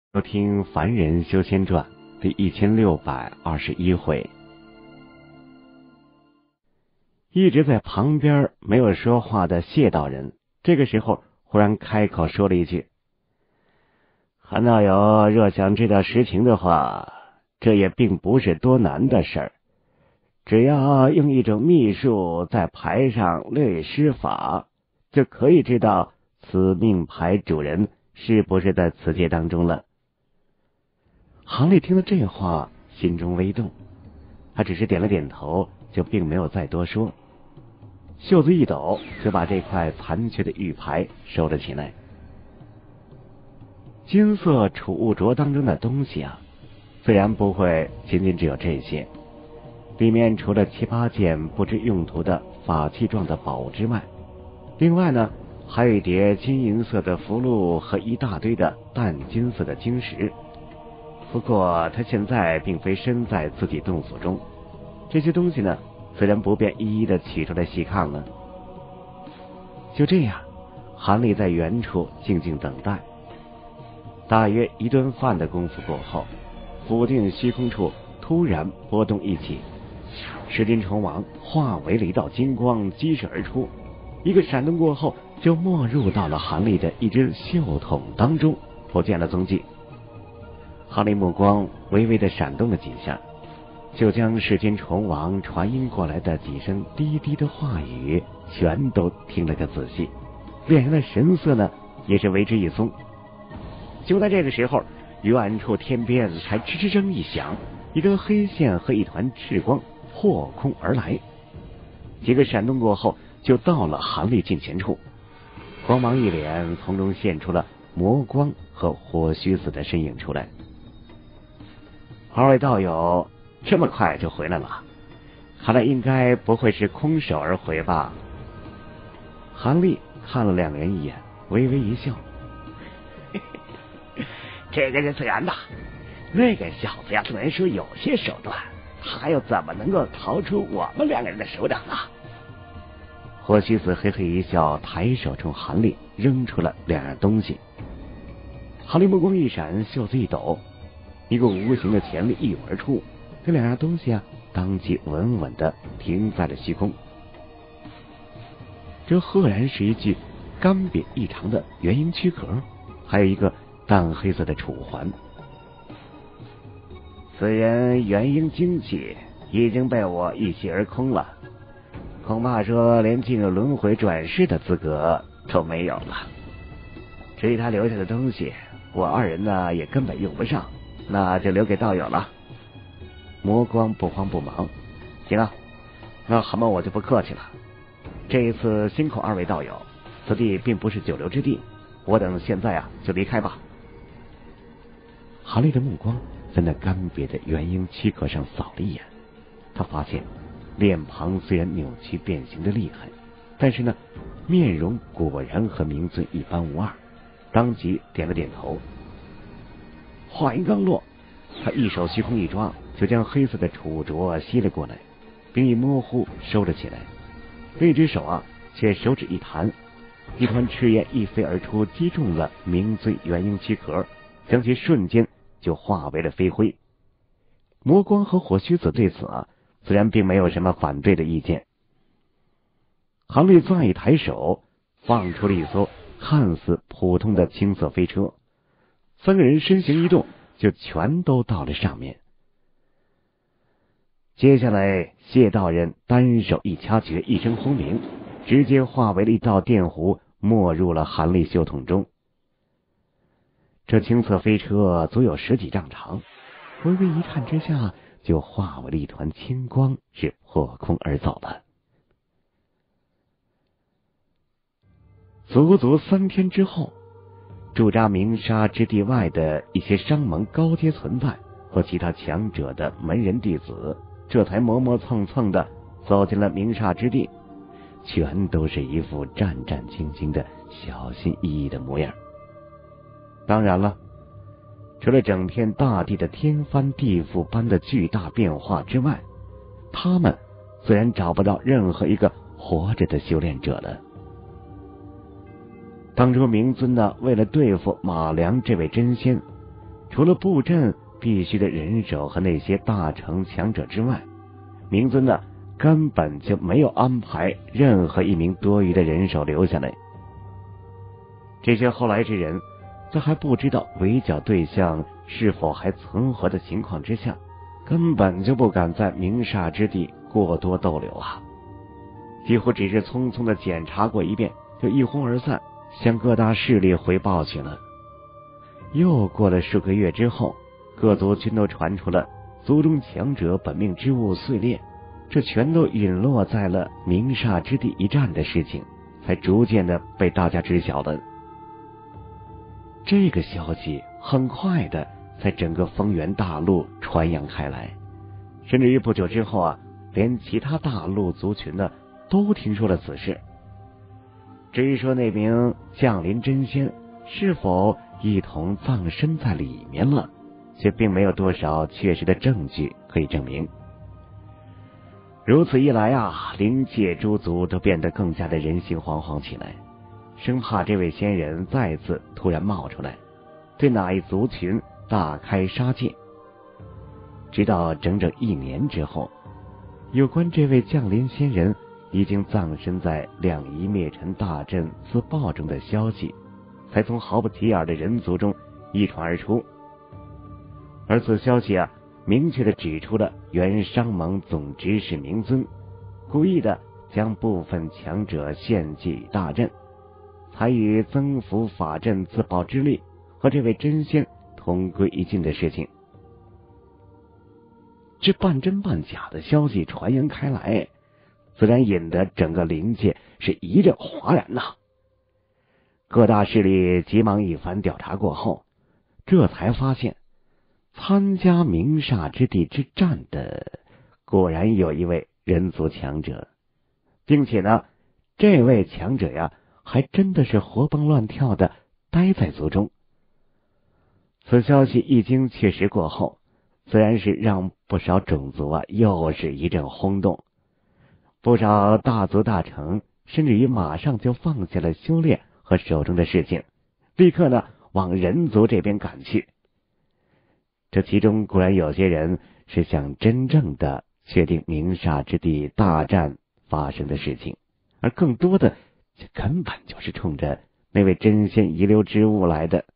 收听《凡人修仙传》第1621回。一直在旁边没有说话的谢道人，这个时候忽然开口说了一句：“韩道友若想知道实情的话，这也并不是多难的事儿，只要用一种秘术在牌上略施法，就可以知道此命牌主人是不是在此界当中了。”杭丽听了这话，心中微动，他只是点了点头，就并没有再多说。袖子一抖，就把这块残缺的玉牌收了起来。金色储物镯当中的东西啊，自然不会仅仅只有这些，里面除了7、8件不知用途的法器状的宝物之外，另外呢，还有一叠金银色的符箓和一大堆的淡金色的晶石。不过他现在并非身在自己洞府中，这些东西呢，自然不便一一的取出来细看了。就这样，韩立在原处静静等待。大约1顿饭的功夫过后，附近虚空处突然波动一起，石金虫王化为了一道金光激射而出，一个闪动过后就没入到了韩立的一只袖筒当中，不见了踪迹。韩立目光微微的闪动了几下，就将世间虫王传音过来的几声低低的话语全都听了个仔细，脸上的神色呢也是为之一松。就在这个时候，远处天边才吱吱声一响，一根黑线和一团赤光破空而来，几个闪动过后就到了韩立近前处，光芒一脸，从中现出了魔光和火须子的身影出来。2位道友这么快就回来了，看来应该不会是空手而回吧？韩立看了2人一眼，微微一笑：“这个是自然的，那个小子呀，虽然说有些手段，他又怎么能够逃出我们2个人的手掌呢？”火须子嘿嘿一笑，抬手冲韩立扔出了2样东西。韩立目光一闪，袖子一抖，一个无形的潜力一涌而出，这2样东西啊，当即稳稳的停在了虚空。这赫然是一具干瘪异常的元婴躯壳，还有一个淡黑色的杵环。此人元婴精气已经被我一吸而空了，恐怕说连进入轮回转世的资格都没有了。至于他留下的东西，我2人呢也根本用不上，那就留给道友了。魔光不慌不忙：“行啊，那韩某我就不客气了。这一次辛苦2位道友，此地并不是久留之地，我等现在啊就离开吧。”韩立的目光在那干瘪的元婴躯壳上扫了一眼，他发现脸庞虽然扭曲变形的厉害，但是呢，面容果然和明尊一般无二，当即点了点头。话音刚落，他一手虚空一抓，就将黑色的杵镯吸了过来，并以模糊收了起来。另一只手啊，却手指一弹，一团赤焰一飞而出，击中了明尊元婴躯壳，将其瞬间就化为了飞灰。魔光和火须子对此啊，自然并没有什么反对的意见。韩立再一抬手，放出了一艘看似普通的青色飞车，3个人身形一动，就全都到了上面。接下来，谢道人单手一掐诀，一声轰鸣，直接化为了一道电弧，没入了韩立袖筒中。这青色飞车足有10几丈长，微微一看之下，就化为了一团青光，是破空而走了。足3天之后，驻扎鸣沙之地外的一些商盟高阶存在和其他强者的门人弟子，这才磨磨蹭蹭的走进了鸣沙之地，全都是一副战战兢兢的小心翼翼的模样。当然了，除了整片大地的天翻地覆般的巨大变化之外，他们自然找不到任何一个活着的修炼者了。当初明尊呢，为了对付马良这位真仙， 除了布阵必须的人手和那些大成强者之外，明尊呢根本就没有安排任何一名多余的人手留下来。这些后来之人，在还不知道围剿对象是否还存活的情况之下，根本就不敢在鸣沙之地过多逗留啊，几乎只是匆匆的检查过一遍，就一哄而散，向各大势力回报去了。又过了数个月之后，各族群都传出了族中强者本命之物碎裂，这全都陨落在了鸣沙之地一战的事情，才逐渐的被大家知晓的。这个消息很快的在整个丰原大陆传扬开来，甚至于不久之后啊，连其他大陆族群呢都听说了此事。至于说那名降临真仙是否一同葬身在里面了，却并没有多少确实的证据可以证明。如此一来啊，灵界诸族都变得更加的人心惶惶起来，生怕这位仙人再次突然冒出来，对哪一族群大开杀戒。直到整整1年之后，有关这位降临仙人已经葬身在两仪灭尘大阵自爆中的消息，才从毫不起眼的人族中一传而出。而此消息啊，明确的指出了原商盟总执事明尊故意的将部分强者献祭大阵，才与增幅法阵自爆之力和这位真仙同归于尽的事情。这半真半假的消息传扬开来，自然引得整个灵界是一阵哗然呐。各大势力急忙一番调查过后，这才发现参加鸣沙之地之战的果然有一位人族强者，并且呢，这位强者呀还真的是活蹦乱跳的待在族中。此消息一经确实过后，自然是让不少种族啊又是一阵轰动，不少大族大成甚至于马上就放下了修炼和手中的事情，立刻呢往人族这边赶去。这其中固然有些人是想真正的确定鸣沙之地大战发生的事情，而更多的这根本就是冲着那位真仙遗留之物来的。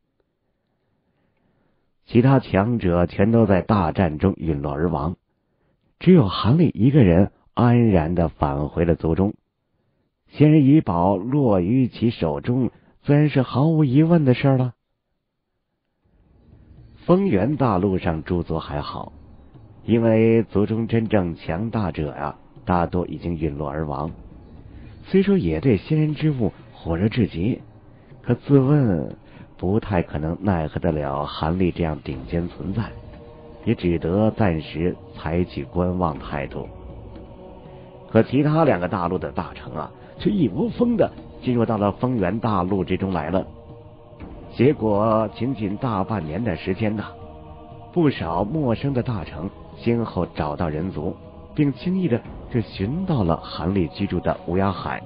其他强者全都在大战中陨落而亡，只有韩立一个人安然的返回了族中。仙人遗宝落于其手中，自然是毫无疑问的事了。丰原大陆上诸族还好，因为族中真正强大者啊，大多已经陨落而亡。虽说也对仙人之物火热至极，可自问不太可能奈何得了韩立这样顶尖存在，也只得暂时采取观望态度。可其他2个大陆的大城啊，却一窝蜂的进入到了丰原大陆之中来了。结果仅仅大半年的时间呐，不少陌生的大城先后找到人族，并轻易的就寻到了韩立居住的无涯海。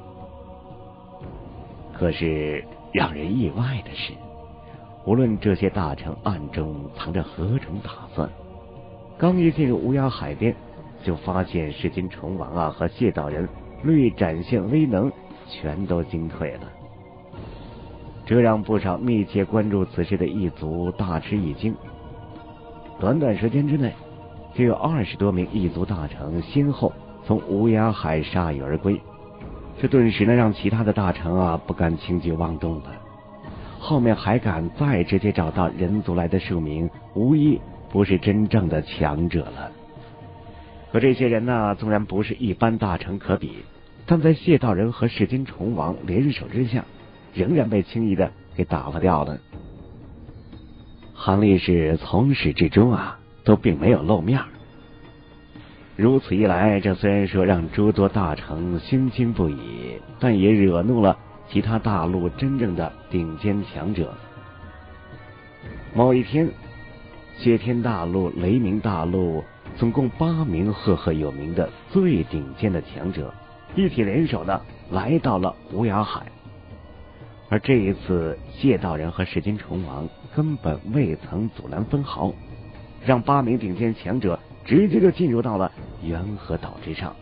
可是让人意外的是，无论这些大城暗中藏着何种打算，刚一进入无涯海边，就发现噬金虫王啊和谢道人略展现威能，全都惊退了。这让不少密切关注此事的异族大吃一惊。短短时间之内，就有20多名异族大城先后从无涯海铩羽而归，这顿时呢让其他的大城啊不敢轻举妄动了。后面还敢再直接找到人族来的庶民，无疑不是真正的强者了。可这些人呢，纵然不是一般大城可比，但在谢道人和噬金虫王联手之下，仍然被轻易的给打发掉了。韩立是从始至终啊都并没有露面。如此一来，这虽然说让诸多大城心惊不已，但也惹怒了其他大陆真正的顶尖强者。某一天，谢天大陆、雷鸣大陆总共8名赫赫有名的最顶尖的强者，一体联手呢来到了无涯海。 而这一次，谢道人和石金虫王根本未曾阻拦分毫，让8名顶尖强者直接就进入到了元和岛之上。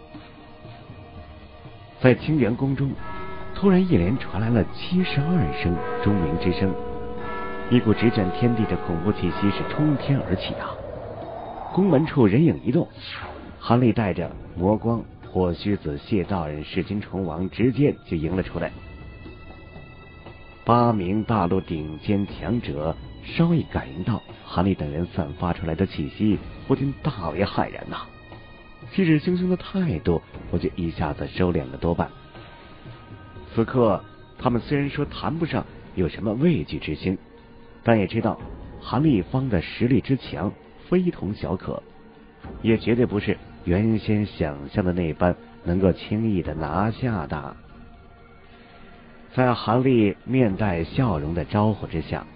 在清源宫中，突然一连传来了72声钟鸣之声，一股直卷天地的恐怖气息是冲天而起啊！宫门处人影一动，韩立带着魔光、火须子、谢道人、石金虫王直接就迎了出来。8名大陆顶尖强者稍一感应到韩立等人散发出来的气息，不禁大为骇然呐！气势汹汹的态度，我就一下子收敛了多半。此刻，他们虽然说谈不上有什么畏惧之心，但也知道韩立方的实力之强，非同小可，也绝对不是原先想象的那般能够轻易的拿下的。在韩立面带笑容的招呼之下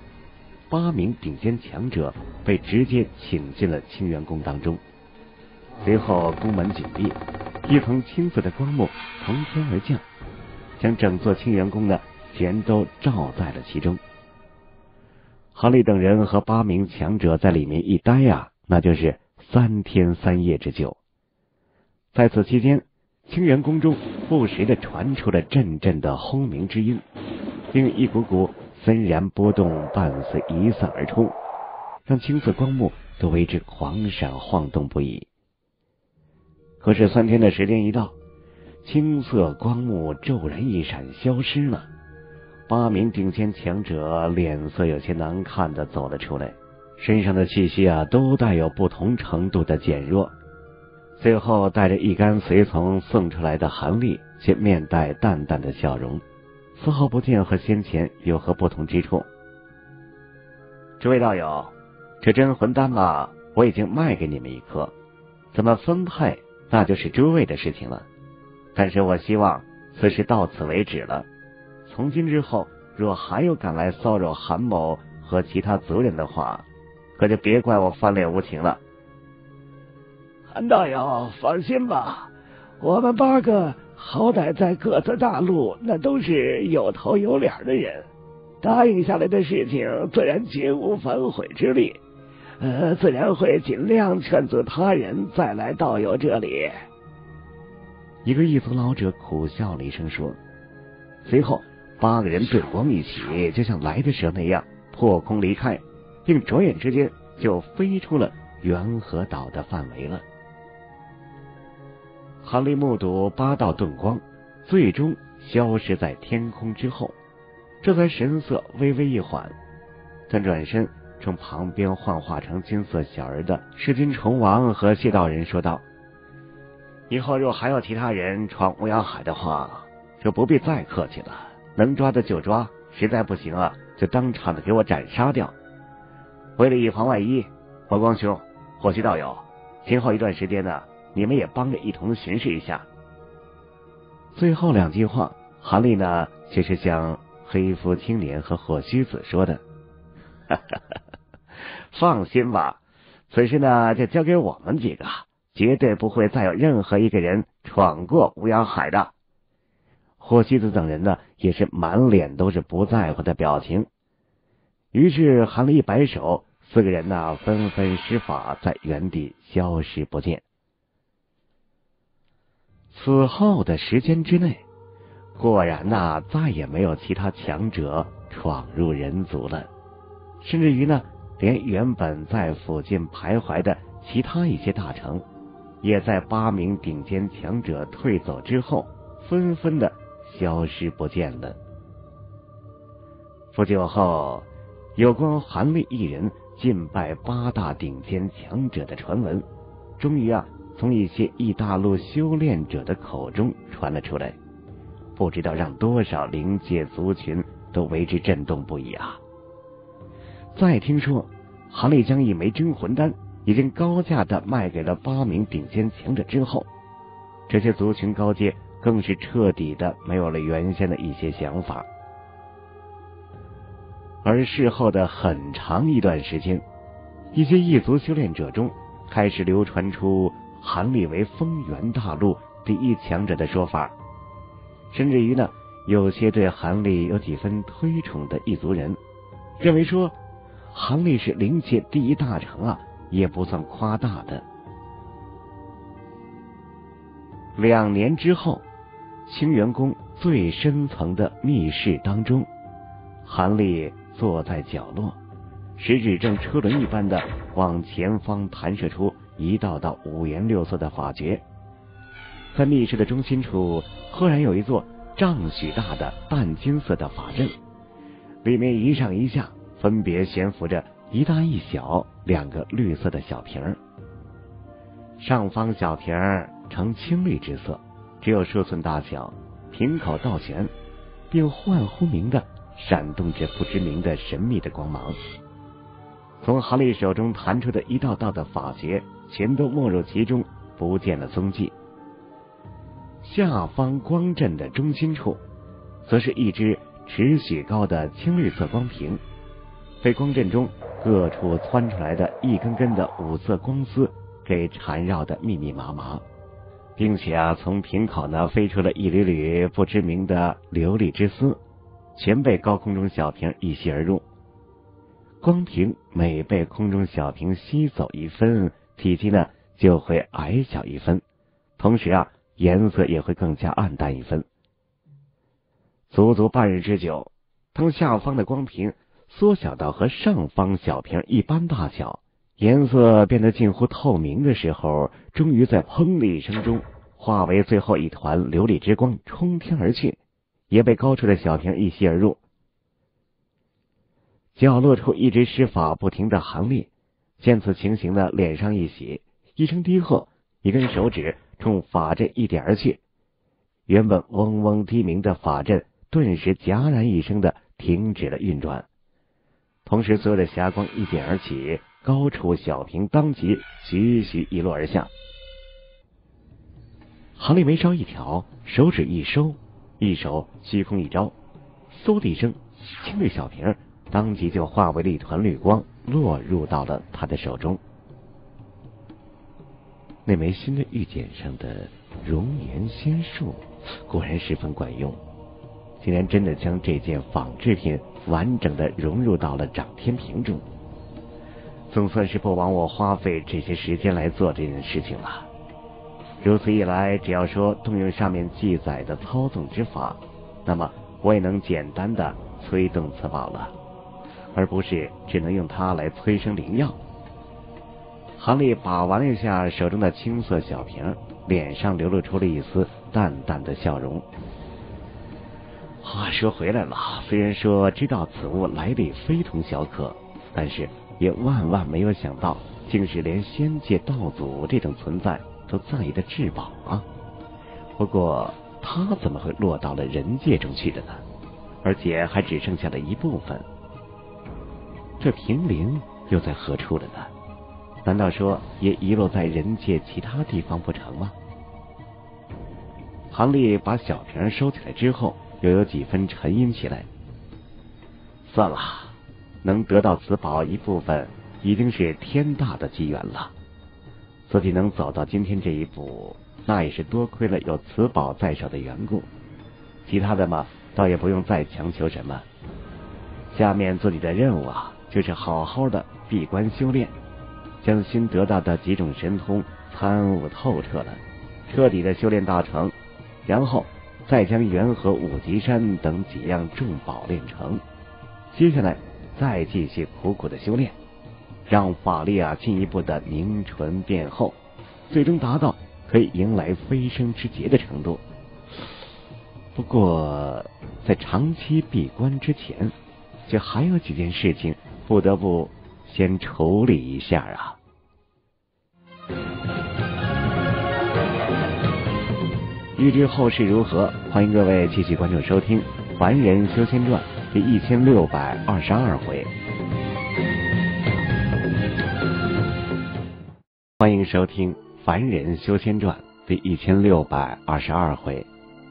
，8名顶尖强者被直接请进了清源宫当中。随后宫门紧闭，一层青色的光幕从天而降，将整座清源宫呢全都罩在了其中。韩立等人和8名强者在里面一待啊，那就是3天3夜之久。在此期间，清源宫中不时的传出了阵阵的轰鸣之音，并一股股森然波动伴随一散而出，让青色光幕都为之狂闪晃动不已。可是3天的时间一到，青色光幕骤然一闪消失了，8名顶尖强者脸色有些难看的走了出来，身上的气息啊都带有不同程度的减弱。最后带着一干随从送出来的韩立却面带淡淡的笑容，丝毫不见和先前有何不同之处。诸位道友，这真魂丹啊，我已经卖给你们1颗，怎么分配那就是诸位的事情了。但是我希望此事到此为止了，从今之后若还有敢来骚扰韩某和其他族人的话，可就别怪我翻脸无情了。 韩道友放心吧，我们8个好歹在各自大陆那都是有头有脸的人，答应下来的事情自然绝无反悔之力，自然会尽量劝阻他人再来道友这里。 一个异族老者苦笑了一声说，随后8个人对光一起，就像来的时候那样破空离开，并转眼之间就飞出了元和岛的范围了。韩立目睹8道遁光最终消失在天空之后，这才神色微微一缓，他转身冲旁边幻化成金色小儿的石金虫王和谢道人说道，以后若还有其他人闯乌鸦海的话，就不必再客气了，能抓的就抓，实在不行啊，就当场的给我斩杀掉。为了以防万一，火光兄、火须道友，今后一段时间呢，你们也帮着一同巡视一下。最后2句话，韩立呢却是向黑肤青年和火须子说的。放心吧，此事呢就交给我们几个，绝对不会再有任何一个人闯过乌鸦海的。火须子等人呢也是满脸都是不在乎的表情。于是韩立一摆手，4个人呢纷纷施法，在原地消失不见。此后的时间之内，果然呐，再也没有其他强者闯入人族了，甚至于呢，连原本在附近徘徊的其他一些大城，也在8名顶尖强者退走之后，纷纷的消失不见了。不久后，有关韩立一人进拜8大顶尖强者的传闻，终于从一些异大陆修炼者的口中传了出来，不知道让多少灵界族群都为之震动不已啊！再听说韩立将一枚真魂丹已经高价的卖给了8名顶尖强者之后，这些族群高阶更是彻底的没有了原先的一些想法。而事后的很长一段时间，一些异族修炼者中开始流传出韩立为风原大陆第1强者的说法，甚至于呢， 有些对韩立有几分推崇的异族人，认为说韩立是灵界第一大成啊，也不算夸大的。2年之后，清源宫最深层的密室当中，韩立坐在角落，食指正车轮一般的往前方弹射出一道道五颜六色的法诀。在密室的中心处，赫然有一座丈许大的淡金色的法阵，里面一上一下分别悬浮着一大一小2个绿色的小瓶儿。上方小瓶儿呈青绿之色，只有数寸大小，瓶口倒悬，并幻忽明的闪动着不知名的神秘的光芒。从韩立手中弹出的一道道的法诀全都没入其中，不见了踪迹。下方光阵的中心处，则是一只持许高的青绿色光屏，被光阵中各处窜出来的一根根的5色光丝给缠绕的密密麻麻，并且从瓶口呢飞出了一缕缕不知名的琉璃之丝，全被高空中小瓶一吸而入。光屏每被空中小瓶吸走1分，体积呢就会矮小1分，同时颜色也会更加暗淡1分。足足半日之久，当下方的光屏缩小到和上方小瓶一般大小，颜色变得近乎透明的时候，终于在砰的一声中化为最后一团琉璃之光，冲天而去，也被高处的小瓶一吸而入。角落处一直施法不停的韩立见此情形的脸上一喜，一声低喝，一根手指冲法阵一点而去，原本嗡嗡低鸣的法阵顿时戛然一声的停止了运转，同时所有的霞光一点而起，高处小瓶当即徐徐一落而下。韩立眉梢一挑，手指一收，一手虚空一招，嗖的一声，青绿小瓶当即就化为了一团绿光，落入到了他的手中。那枚新的玉简上的熔岩仙术果然十分管用，竟然真的将这件仿制品完整的融入到了掌天瓶中，总算是不枉我花费这些时间来做这件事情了。如此一来，只要说动用上面记载的操纵之法，那么我也能简单的催动此宝了，而不是只能用它来催生灵药。韩立把玩了一下手中的青色小瓶，脸上流露出了一丝淡淡的笑容。话说回来了，虽然说知道此物来历非同小可，但是也万万没有想到，竟是连仙界道祖这种存在都在意的至宝啊！不过它怎么会落到了人界中去的呢？而且还只剩下了一部分。这瓶灵又在何处了呢？难道说也遗落在人界其他地方不成吗？韩立把小瓶收起来之后，又有几分沉吟起来。算了，能得到此宝一部分已经是天大的机缘了，自己能走到今天这一步，那也是多亏了有此宝在手的缘故，其他的嘛倒也不用再强求什么。下面自己的任务就是好好的闭关修炼，将新得到的几种神通参悟透彻了，彻底的修炼大成，然后再将元和五级山等几样重宝炼成，接下来再继续苦苦的修炼，让法力进一步的凝纯变厚，最终达到可以迎来飞升之劫的程度。不过在长期闭关之前，却还有几件事情不得不先处理一下欲知后事如何，欢迎各位继续关注收听《凡人修仙传》第1622回。欢迎收听《凡人修仙传》第1622回。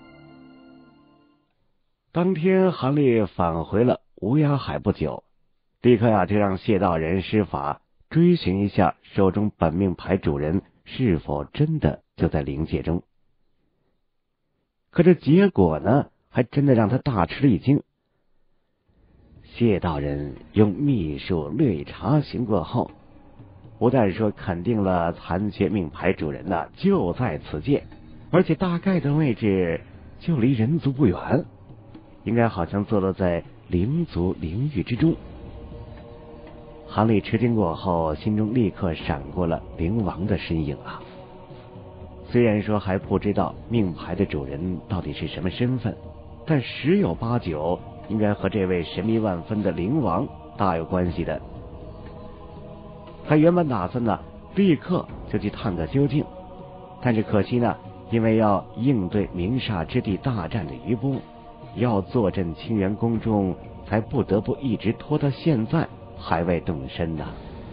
当天韩立返回了无涯海不久，立刻就让谢道人施法追寻一下手中本命牌主人是否真的就在灵界中。可这结果呢， 还真的让他大吃了一惊。谢道人用秘术略查询过后，不但说肯定了残缺命牌主人呢就在此界，而且大概的位置就离人族不远，应该好像坐落在灵族灵域之中。韩立吃惊过后，心中立刻闪过了灵王的身影啊。虽然说还不知道命牌的主人到底是什么身份，但十有八九应该和这位神秘万分的灵王大有关系的。他原本打算呢立刻就去探个究竟，但是可惜呢，因为要应对鸣煞之地大战的余波，要坐镇清源宫中，才不得不一直拖到现在还未动身呢。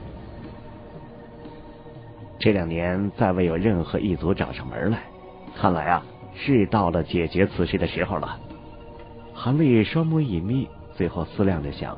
这2年再未有任何一族找上门来，看来啊是到了解决此事的时候了。韩立双目一眯，最后思量着想。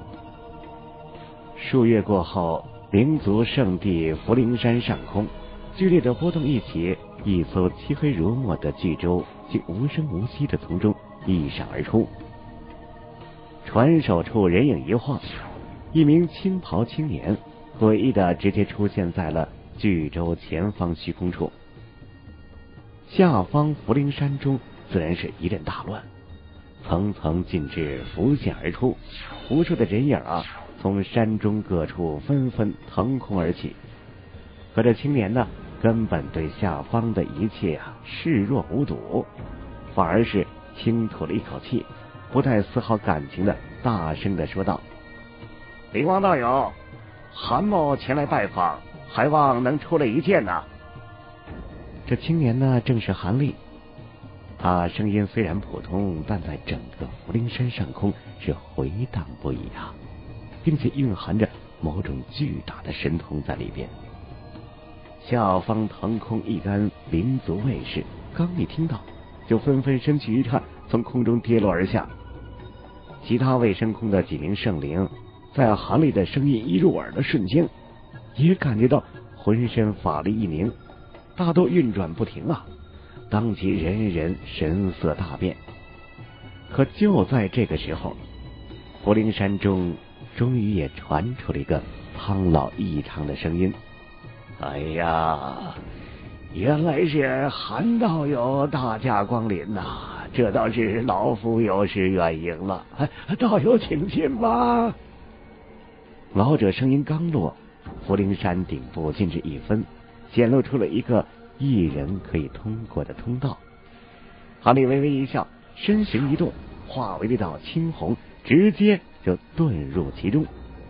数月过后，灵族圣地福陵山上空，剧烈的波动一起，一艘漆黑如墨的巨舟竟无声无息的从中一闪而出。船首处人影一晃，一名青袍青年诡异的直接出现在了巨舟前方虚空处。下方福陵山中自然是一阵大乱，层层禁制浮现而出，无数的人影啊从山中各处纷纷腾空而起。可这青年呢，根本对下方的一切啊视若无睹，反而是轻吐了一口气，不带丝毫感情的大声的说道：“灵王道友，韩某前来拜访，还望能出来一见呢。”这青年呢，正是韩立。他声音虽然普通，但在整个福陵山上空是回荡不已啊，并且蕴含着某种巨大的神通在里边。下方腾空一干灵族卫士，刚一听到，就纷纷身躯一颤，从空中跌落而下。其他未升空的几名圣灵，在韩立的声音一入耳的瞬间，也感觉到浑身法力一凝，大都运转不停啊，当即人人神色大变。可就在这个时候，福陵山中终于也传出了一个苍老异常的声音：“哎呀，原来是韩道友大驾光临呐，这倒是老夫有失远迎了。道友请进吧。”老者声音刚落，福陵山顶部近至1分，显露出了一个一人可以通过的通道。韩立微微一笑，身形一动，化为一道青红，直接就遁入其中。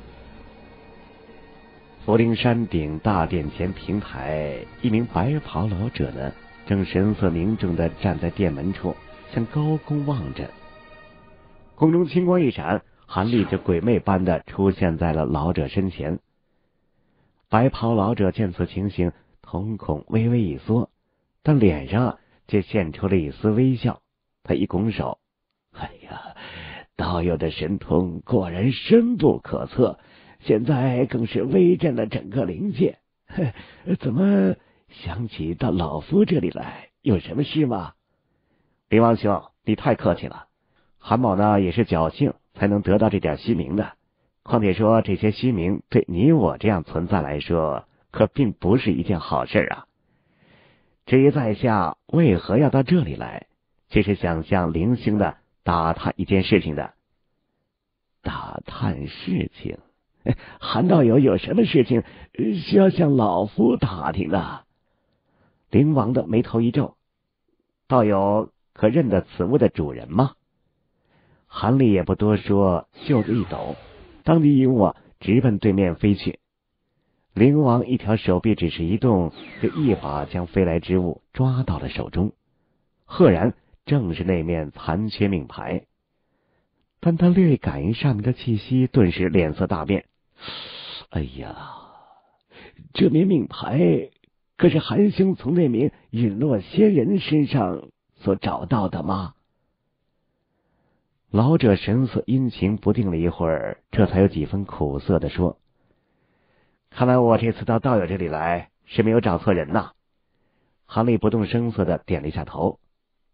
福陵山顶大殿前平台，一名白袍老者呢，正神色凝重地站在殿门处，向高空望着。空中青光一闪，韩立就鬼魅般的出现在了老者身前。白袍老者见此情形，瞳孔微微一缩，但脸上却现出了一丝微笑。他一拱手：“哎呀，道友的神通果然深不可测，现在更是威震了整个灵界。怎么想起到老夫这里来？有什么事吗？”“灵王兄，你太客气了。韩某呢也是侥幸才能得到这点虚名的，况且说这些虚名对你我这样存在来说，可并不是一件好事啊。至于在下为何要到这里来，却是想向灵兄的打探一件事情的。”“打探事情？韩道友有什么事情需要向老夫打听的？”灵王的眉头一皱：“道友可认得此物的主人吗？”韩立也不多说，袖子一抖，当即引我直奔对面飞去。灵王一条手臂只是一动，就一把将飞来之物抓到了手中，赫然正是那面残缺命牌。但他略感应上面的气息，顿时脸色大变。“哎呀，这面命牌可是韩兄从那名陨落仙人身上所找到的吗？”老者神色阴晴不定了一会儿，这才有几分苦涩的说：“看来我这次到道友这里来是没有找错人呐。”韩立不动声色的点了一下头。“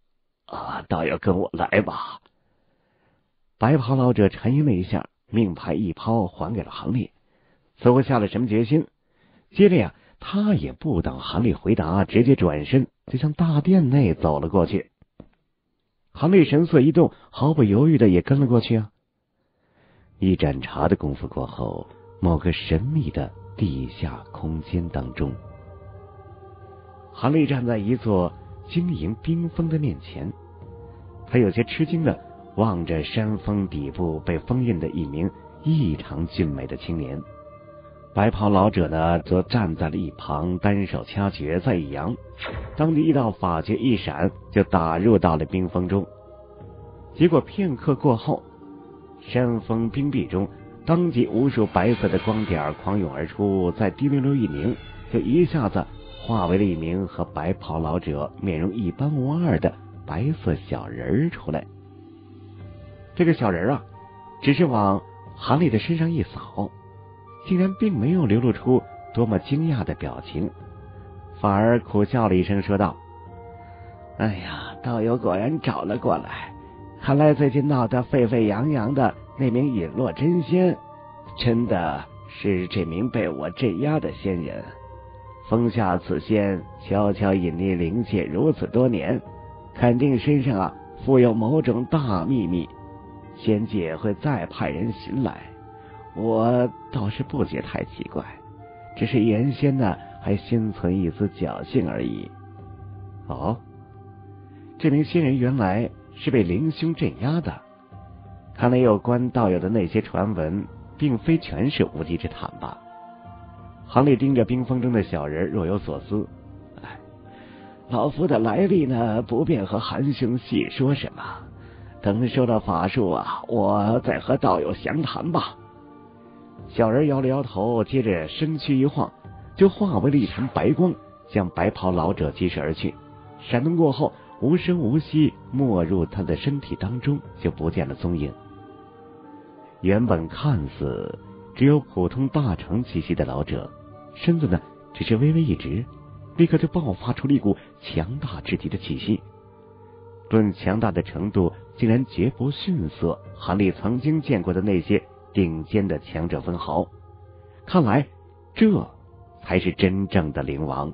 道友跟我来吧。 白袍老者沉吟了一下，命牌一抛，还给了韩立，似乎下了什么决心。接着呀，他也不等韩立回答，直接转身就向大殿内走了过去。韩立神色一动，毫不犹豫的也跟了过去啊。一盏茶的功夫过后，某个神秘的地下空间当中，韩立站在一座晶莹冰封的面前，他有些吃惊的望着山峰底部被封印的一名异常俊美的青年。白袍老者呢，则站在了一旁，单手掐诀再一扬，当地一道法诀一闪，就打入到了冰封中。结果片刻过后，山峰冰壁中当即无数白色的光点狂涌而出，再滴溜溜一凝，就一下子化为了一名和白袍老者面容一般无二的白色小人出来。这个小人啊，只是往韩立的身上一扫，竟然并没有流露出多么惊讶的表情，反而苦笑了一声说道： 哎呀，道友果然找了过来，看来最近闹得沸沸扬扬的那名陨落真仙，真的是这名被我镇压的仙人。封下此仙悄悄隐匿灵界如此多年，肯定身上负有某种大秘密，仙界会再派人寻来。我倒是不觉太奇怪，只是原先呢还心存一丝侥幸而已。 哦，这名仙人原来是被灵兄镇压的，看来有关道友的那些传闻并非全是无稽之谈吧。韩立盯着冰封中的小人若有所思。 老夫的来历呢，不便和韩兄细说什么，等收到法术我再和道友详谈吧。 小人摇了摇头，接着身躯一晃，就化为了一团白光，向白袍老者疾驶而去。闪动过后，无声无息没入他的身体当中，就不见了踪影。原本看似只有普通大成气息的老者，身子呢只是微微一直，立刻就爆发出了一股强大至极的气息。论强大的程度，竟然绝不逊色韩立曾经见过的那些顶尖的强者分毫。看来这才是真正的灵王。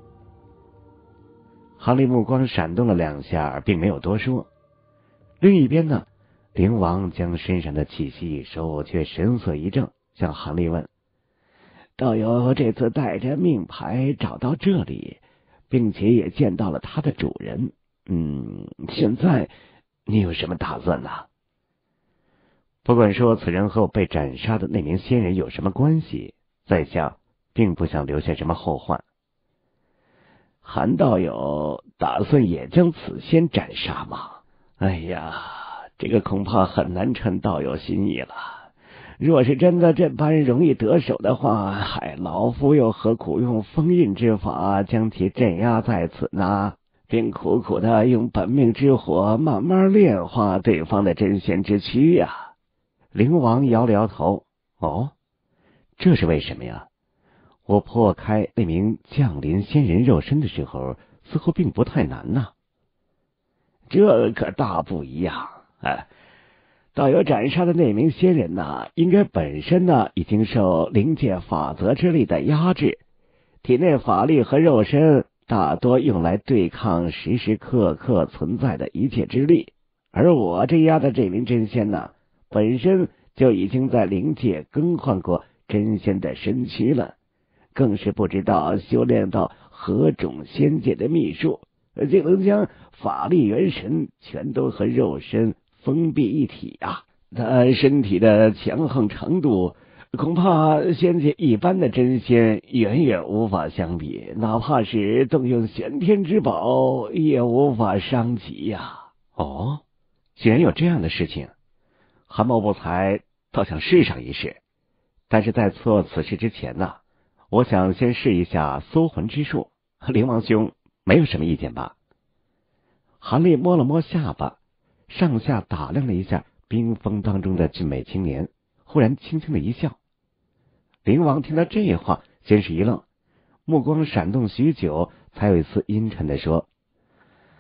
韩立目光闪动了两下，并没有多说。另一边呢，灵王将身上的气息一收，却神色一正，向韩立问： 道友这次带着命牌找到这里，并且也见到了他的主人，现在你有什么打算呢？ 不管说此人和我被斩杀的那名仙人有什么关系，在下并不想留下什么后患。 韩道友打算也将此仙斩杀吗？哎呀，这个恐怕很难称道友心意了。若是真的这般容易得手的话，老夫又何苦用封印之法将其镇压在此呢？并苦苦的用本命之火慢慢炼化对方的真仙之躯呀。 灵王摇了摇头：哦，这是为什么呀？我破开那名降临仙人肉身的时候，似乎并不太难呐。 这可大不一样。道友斩杀的那名仙人呢，应该本身呢已经受灵界法则之力的压制，体内法力和肉身大多用来对抗时时刻刻存在的一切之力。而我镇压的这名真仙呢，本身就已经在灵界更换过真仙的身躯了，更是不知道修炼到何种仙界的秘术，竟能将法力元神全都和肉身封闭一体啊！他身体的强横程度，恐怕仙界一般的真仙远远无法相比，哪怕是动用玄天之宝，也无法伤及呀。 哦，竟然有这样的事情！韩某不才倒想试上一试，但是在做此事之前呢，我想先试一下搜魂之术。灵王兄没有什么意见吧？韩立摸了摸下巴，上下打量了一下冰封当中的俊美青年，忽然轻轻的一笑。灵王听到这话，先是一愣，目光闪动许久，才有一丝阴沉的说：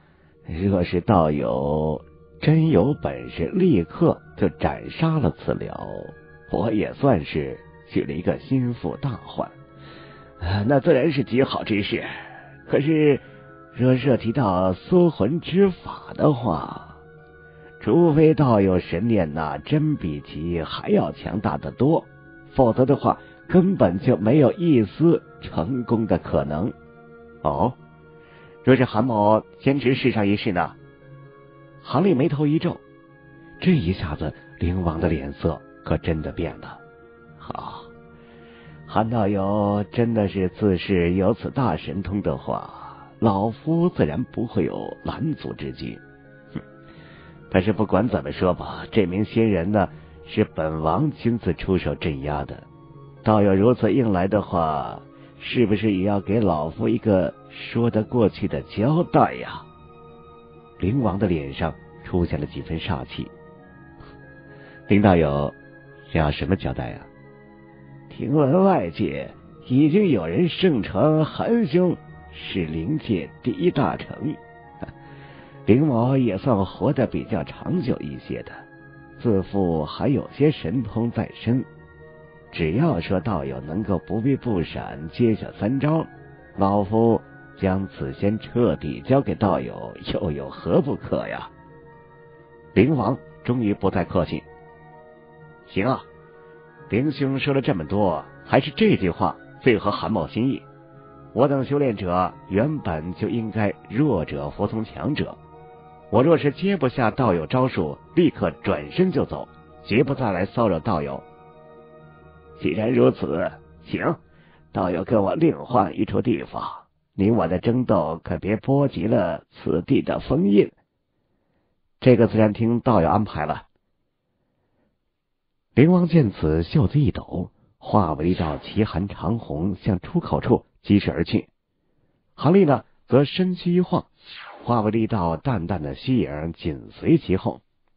若是道友真有本事，立刻就斩杀了此辽，我也算是去了一个心腹大患，那自然是极好之事。可是若涉及到缩魂之法的话，除非道友神念真比其还要强大得多，否则的话根本就没有一丝成功的可能。 哦，若是韩某坚持试上一试呢？韩立眉头一皱，这一下子灵王的脸色可真的变了。 好，韩道友真的是自恃有此大神通的话，老夫自然不会有拦阻之举。但是不管怎么说吧，这名仙人呢，是本王亲自出手镇压的。道友如此硬来的话，是不是也要给老夫一个说得过去的交代呀？ 灵王的脸上出现了几分煞气。林道友想要什么交代啊？ 听闻外界已经有人盛传韩兄是灵界第一大成，灵某也算活得比较长久一些的，自负还有些神通在身。只要说道友能够不避不闪接下3招，老夫将此仙彻底交给道友，又有何不可呀？ 灵王终于不再客气。行啊，灵兄说了这么多，还是这句话最合韩某心意。我等修炼者原本就应该弱者服从强者，我若是接不下道友招数，立刻转身就走，绝不再来骚扰道友。 既然如此，行，道友跟我另换一处地方，你我的争斗可别波及了此地的封印。 这个自然听道友安排了。灵王见此，袖子一抖，化为一道奇寒长虹，向出口处疾驰而去。韩立呢，则身躯一晃，化为了一道淡淡的虚影，紧随其后。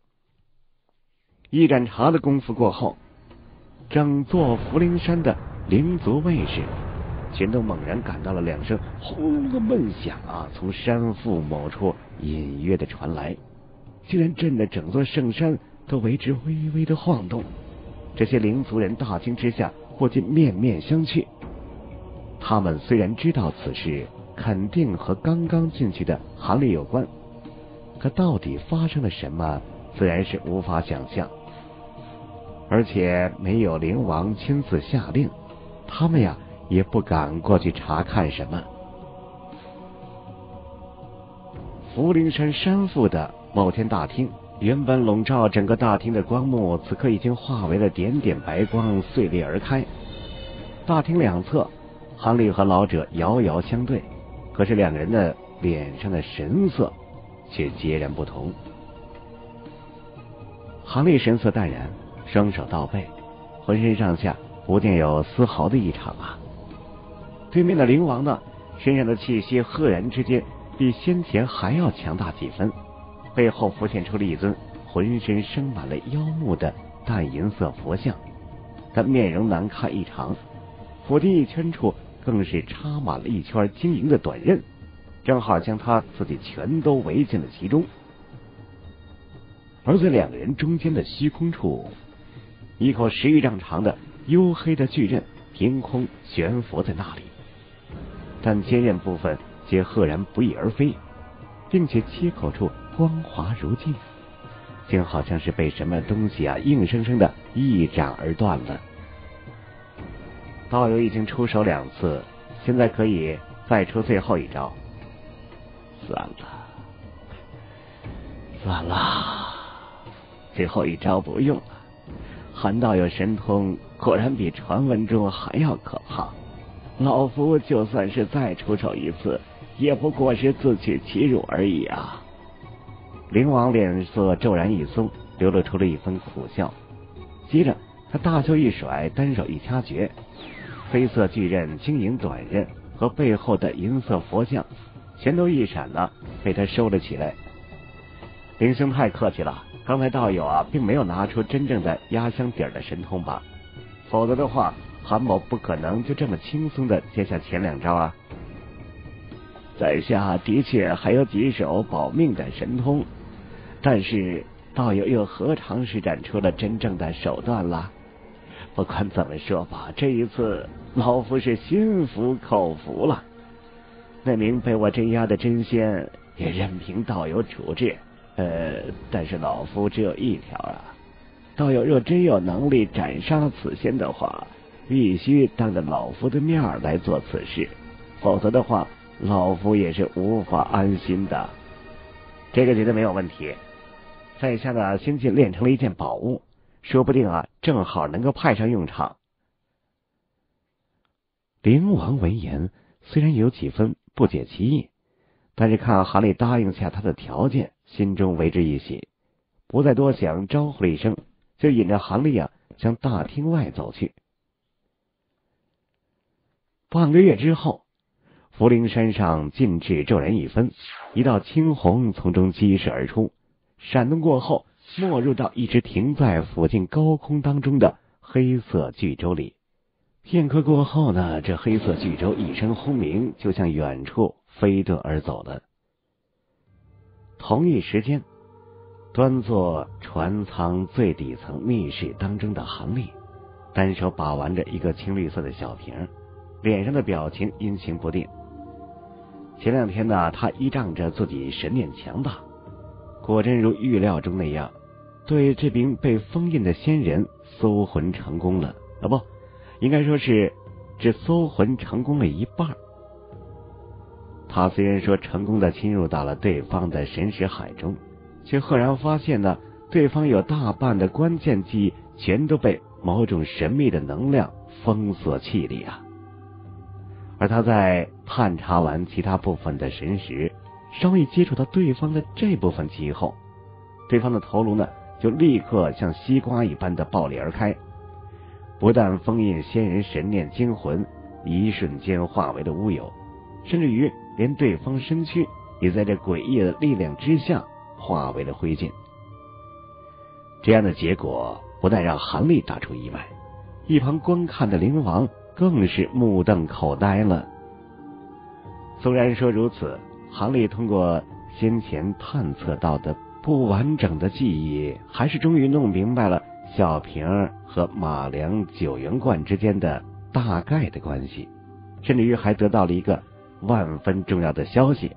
一盏茶的功夫过后，整座福陵山的灵族卫士全都猛然感到了2声轰隆的闷响从山腹某处隐约的传来，竟然震得整座圣山都为之微微的晃动。这些灵族人大惊之下，不禁面面相觑。他们虽然知道此事肯定和刚刚进去的韩立有关，可到底发生了什么，自然是无法想象。而且没有灵王亲自下令，他们也不敢过去查看什么。福陵山山腹的某天大厅，原本笼罩整个大厅的光幕，此刻已经化为了点点白光，碎裂而开。大厅两侧，韩立和老者遥遥相对，可是2人的脸上的神色却截然不同。韩立神色淡然，双手倒背，浑身上下不见有丝毫的异常对面的灵王呢，身上的气息赫然之间比先前还要强大几分，背后浮现出了一尊浑身生满了妖幕的淡银色佛像，他面容难看异常，腹地一圈处更是插满了一圈晶莹的短刃，正好将他自己全都围进了其中。而在2个人中间的虚空处，一口10余丈长的黝黑的巨刃凭空悬浮在那里，但坚刃部分皆赫然不翼而飞，并且切口处光滑如镜，竟好像是被什么东西硬生生的一斩而断了。道友已经出手2次，现在可以再出最后一招。 算了，最后一招不用了。韩道友神通果然比传闻中还要可怕，老夫就算是再出手一次，也不过是自取其辱而已啊。 灵王脸色骤然一松，流露出了一分苦笑，接着他大袖一甩，单手一掐诀，黑色巨刃、晶莹短刃和背后的银色佛像全都一闪被他收了起来。灵兄太客气了，刚才道友并没有拿出真正的压箱底的神通吧？否则的话，韩某不可能就这么轻松的接下前2招在下的确还有几手保命的神通，但是道友又何尝施展出了真正的手段了？不管怎么说吧，这一次老夫是心服口服了。那名被我镇压的真仙也任凭道友处置，但是老夫只有一条啊，道友若真有能力斩杀此仙的话，必须当着老夫的面来做此事，否则的话，老夫也是无法安心的。 这个绝对没有问题。在下呢，先前炼成了一件宝物，说不定啊，正好能够派上用场。灵王闻言，虽然有几分不解其意，但是看韩立答应下他的条件，心中为之一喜，不再多想，招呼了一声，就引着韩立啊向大厅外走去。半个月之后，福陵山上尽致骤然一分，一道青红从中激射而出，闪动过后，没入到一只停在附近高空当中的黑色巨舟里。片刻过后呢，这黑色巨舟一声轰鸣，就向远处飞遁而走了。同一时间，端坐船舱最底层密室当中的韩立，单手把玩着一个青绿色的小瓶，脸上的表情阴晴不定。前两天呢，他依仗着自己神念强大，果真如预料中那样，对这名被封印的仙人搜魂成功了。不，应该说是只搜魂成功了一半。他虽然说成功的侵入到了对方的神识海中，却赫然发现呢，对方有大半的关键记忆全都被某种神秘的能量封锁器里啊。而他在探查完其他部分的神识，稍一接触到对方的这部分记忆后，对方的头颅呢就立刻像西瓜一般的爆裂而开，不但封印仙人神念精魂一瞬间化为了乌有，甚至于连对方身躯也在这诡异的力量之下化为了灰烬。这样的结果不但让韩立大出意外，一旁观看的灵王更是目瞪口呆了。虽然说如此，韩立通过先前探测到的不完整的记忆，还是终于弄明白了小瓶和马良九元罐之间的大概的关系，甚至于还得到了一个万分重要的消息：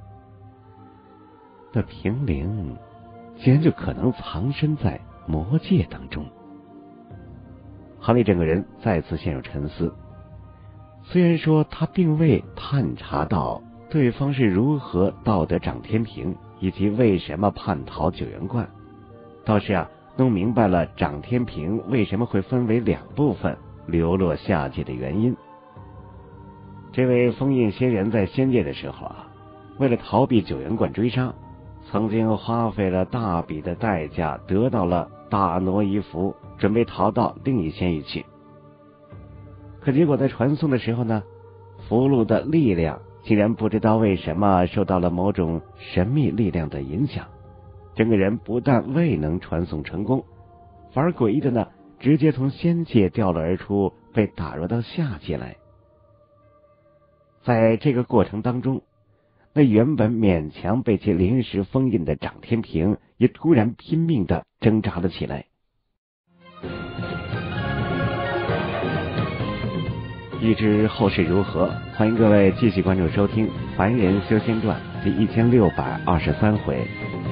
那瓶灵竟然就可能藏身在魔界当中。韩立整个人再次陷入沉思。虽然说他并未探查到对方是如何盗得掌天瓶，以及为什么叛逃九元罐，倒是啊弄明白了掌天瓶为什么会分为两部分流落下界的原因。这位封印仙人在仙界的时候啊，为了逃避九元罐追杀，曾经花费了大笔的代价得到了大挪移符，准备逃到另一仙域去。可结果在传送的时候呢，符箓的力量竟然不知道为什么受到了某种神秘力量的影响，整个人不但未能传送成功，反而诡异的呢，直接从仙界掉了而出，被打入到下界来。在这个过程当中，那原本勉强被其临时封印的掌天瓶也突然拼命的挣扎了起来。欲知后事如何，欢迎各位继续关注收听《凡人修仙传》第1623回。